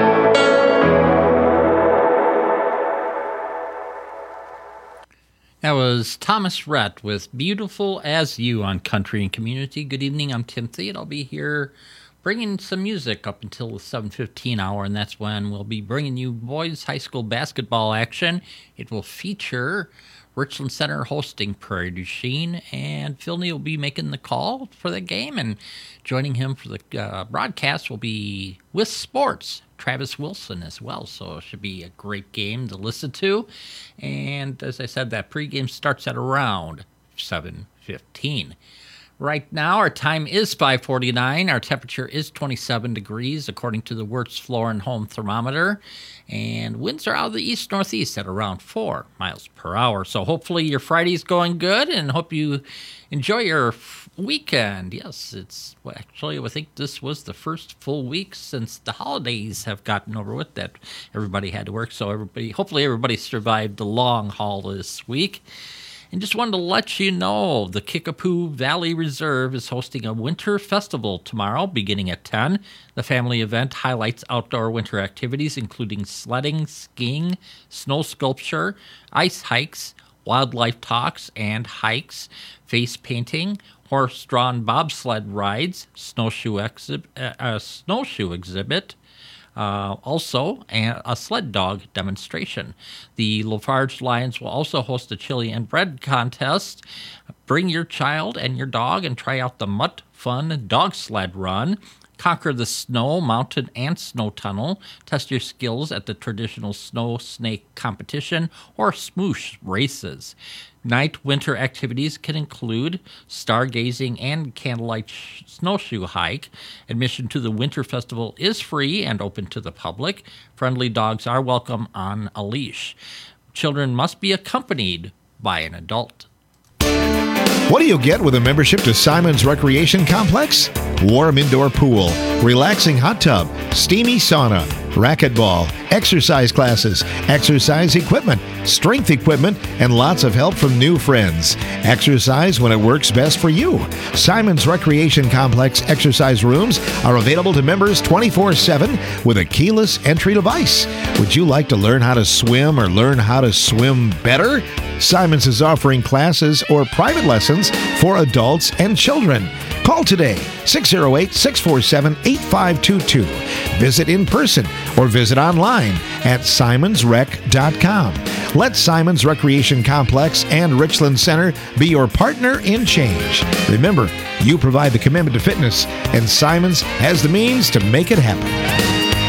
is Thomas Rhett with Beautiful As You on Country and Community. Good evening, I'm Timothy, and I'll be here bringing some music up until the seven fifteen hour, and that's when we'll be bringing you boys high school basketball action. It will feature Richland Center hosting Prairie du Chien, and Phil Neal will be making the call for the game, and joining him for the uh, broadcast will be with sports, Travis Wilson as well, so it should be a great game to listen to. And as I said, that pregame starts at around seven fifteen. Right now, our time is five forty-nine. Our temperature is twenty-seven degrees, according to the Wirtz Floor and Home thermometer. And winds are out of the east-northeast at around four miles per hour. So hopefully your Friday's going good, and hope you enjoy your f- weekend. Yes, it's well, actually, I think this was the first full week since the holidays have gotten over with that everybody had to work. So everybody, hopefully everybody survived the long haul this week. And just wanted to let you know, the Kickapoo Valley Reserve is hosting a winter festival tomorrow, beginning at ten. The family event highlights outdoor winter activities, including sledding, skiing, snow sculpture, ice hikes, wildlife talks and hikes, face painting, horse-drawn bobsled rides, snowshoe, exhib- uh, uh, snowshoe exhibit, Uh, also, a, a sled dog demonstration. The Lafarge Lions will also host a chili and bread contest. Bring your child and your dog and try out the Mutt Fun Dog Sled Run. Conquer the snow, mountain, and snow tunnel. Test your skills at the traditional snow snake competition or smoosh races. Night winter activities can include stargazing and candlelight sh- snowshoe hike. Admission to the winter festival is free and open to the public. Friendly dogs are welcome on a leash. Children must be accompanied by an adult. What do you get with a membership to Simon's Recreation Complex? Warm indoor pool, relaxing hot tub, steamy sauna, racquetball, exercise classes, exercise equipment, strength equipment, and lots of help from new friends. Exercise when it works best for you. Simon's Recreation Complex exercise rooms are available to members twenty-four seven with a keyless entry device. Would you like to learn how to swim or learn how to swim better? Simon's is offering classes or private lessons for adults and children. Call today, six oh eight, six four seven, eight five two two. Visit in person or visit online at simons rec dot com. Let Simon's Recreation Complex and Richland Center be your partner in change. Remember, you provide the commitment to fitness, and Simon's has the means to make it happen.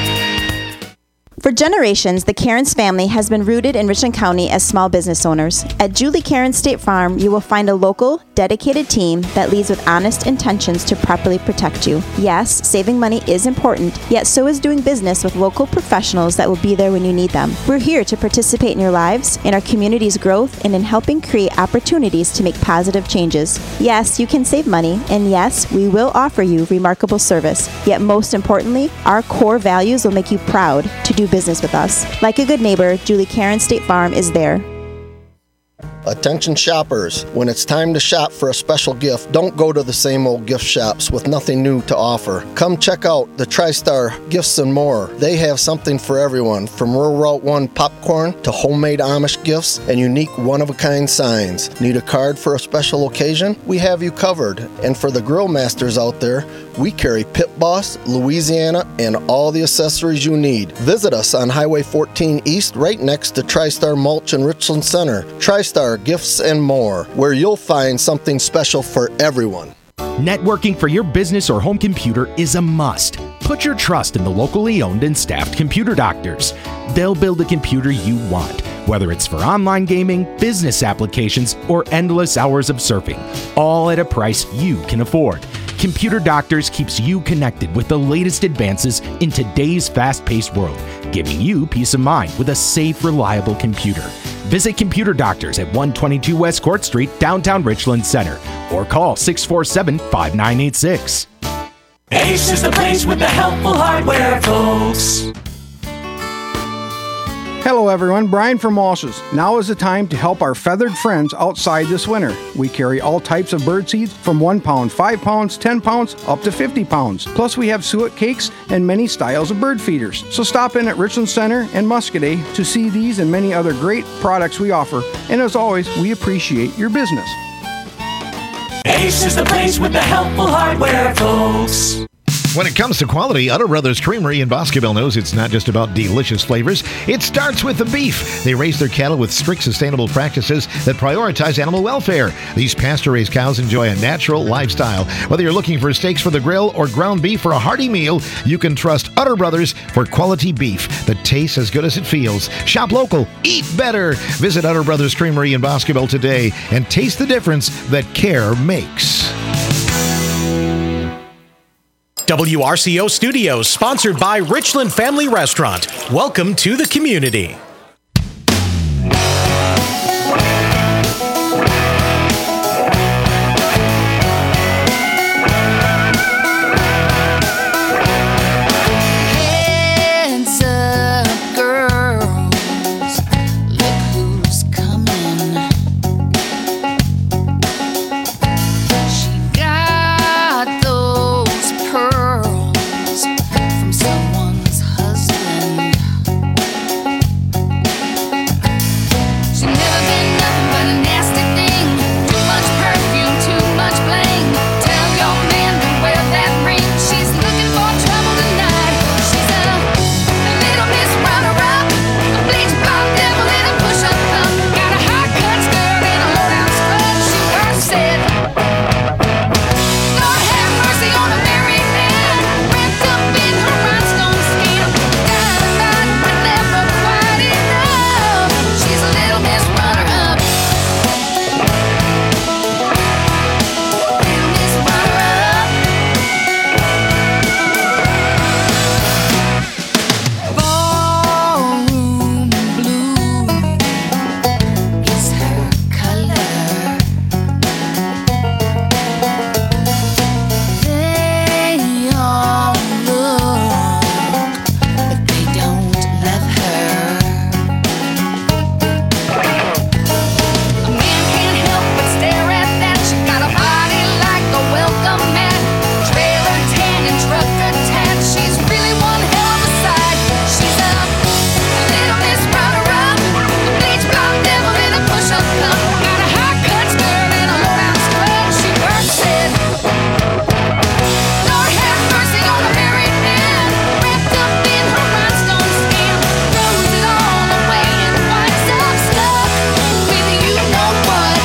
For generations, the Cairns family has been rooted in Richland County as small business owners. At Julie Cairns State Farm, you will find a local, dedicated team that leads with honest intentions to properly protect you. Yes, saving money is important, yet so is doing business with local professionals that will be there when you need them. We're here to participate in your lives, in our community's growth, and in helping create opportunities to make positive changes. Yes, you can save money, and yes, we will offer you remarkable service. Yet most importantly, our core values will make you proud to do business with us. Like a good neighbor, Julie Cairns State Farm is there. Attention shoppers, when it's time to shop for a special gift, don't go to the same old gift shops with nothing new to offer. Come check out the TriStar Gifts and More. They have something for everyone, from Rural Route one popcorn to homemade Amish gifts and unique one-of-a-kind signs. Need a card for a special occasion? We have you covered. And for the grill masters out there, we carry Pit Boss, Louisiana, and all the accessories you need. Visit us on Highway fourteen East, right next to TriStar Mulch in Richland Center. TriStar Gifts and More, where you'll find something special for everyone. Networking for your business or home computer is a must. Put your trust in the locally owned and staffed Computer Doctors. They'll build the computer you want, whether it's for online gaming, business applications, or endless hours of surfing, all at a price you can afford. Computer Doctors keeps you connected with the latest advances in today's fast-paced world, giving you peace of mind with a safe, reliable computer. Visit Computer Doctors at one twenty-two West Court Street, downtown Richland Center, or call six four seven, five nine eight six. Ace is the place with the helpful hardware, folks. Hello everyone, Brian from Walsh's. Now is the time to help our feathered friends outside this winter. We carry all types of bird seeds from one pound, five pounds, ten pounds, up to fifty pounds. Plus we have suet cakes and many styles of bird feeders. So stop in at Richland Center and Muscadet to see these and many other great products we offer. And as always, we appreciate your business. Ace is the place with the helpful hardware, folks. When it comes to quality, Utter Brothers Creamery in Boscobel knows it's not just about delicious flavors. It starts with the beef. They raise their cattle with strict sustainable practices that prioritize animal welfare. These pasture-raised cows enjoy a natural lifestyle. Whether you're looking for steaks for the grill or ground beef for a hearty meal, you can trust Utter Brothers for quality beef that tastes as good as it feels. Shop local, eat better. Visit Utter Brothers Creamery in Boscobel today and taste the difference that care makes. W R C O Studios, sponsored by Richland Family Restaurant. Welcome to the community. Heads up, girls, look who's coming. She got those pearls from someone's husband. She never been nothing but a nasty thing. Too much perfume, too much bling. Tell your man to wear that ring. She's looking for trouble tonight. She's a little Miss Runner-Up, a bleach blonde devil in a push-up cup. Got a high-cut skirt and a low-down strut. She first said, Lord have mercy on a married man, wrapped up in her rhinestone skin. Dynamite, but never quite enough. She's a little Miss Runner-Up. Little Miss Runner-Up. Ballroom blue is her color. They all look, but they don't love her. A man can't help but stare at that. She got a body like a welcome mat, trailer tan and trucker tat. She's really one hell of a sight. She's a little Miss Runner-Up, a bleach blonde devil in a push-up cup. Got a high-cut skirt and a low-down strut. She first said, Lord have mercy on a married man, wrapped up in her rhinestone skin. Throws it all away and winds up stuck with you know what.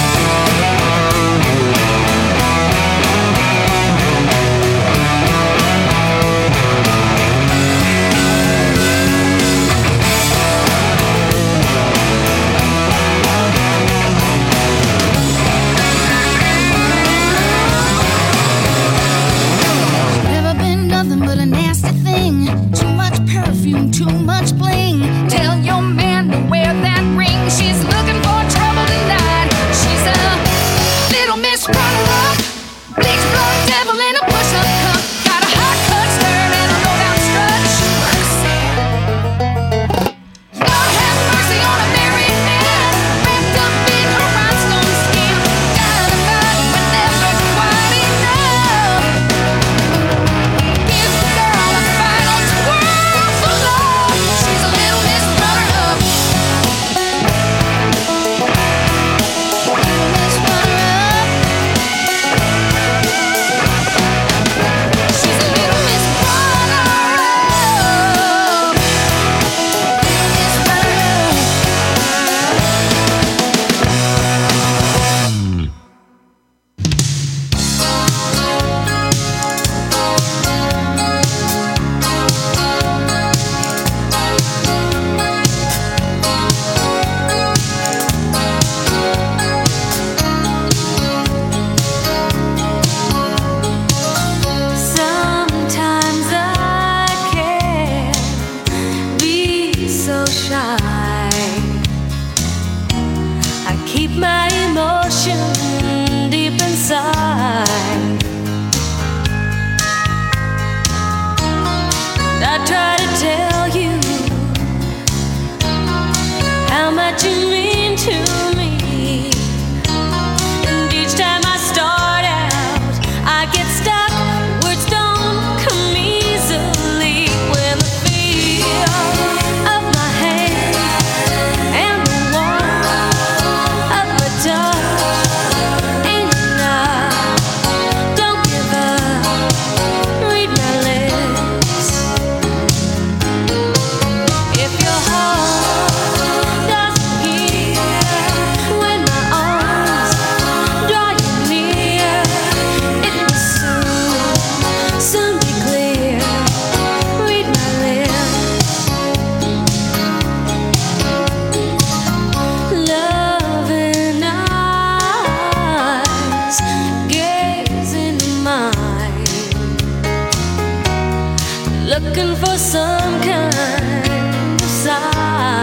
Never been nothing but a nasty thing. Too much perfume, too much bling. Tell your man to wear that ring. She's looking for trouble tonight. She's a little Miss Runner-Up, bleach blonde devil in a push-up cup. Got a high-cut skirt and a low-down strut. She first said, Lord have mercy on a married man, wrapped up in her rhinestone skin. Dynamite, but never quite enough. Give the girl a final twirl for love. She's a little Miss Runner-Up. Little Miss Runner-Up. She's a little Miss Runner-Up. Little Miss Runner-Up. Sometimes I can't be so shy. I keep my emotion deep inside. I try to tell you for some kind of sign.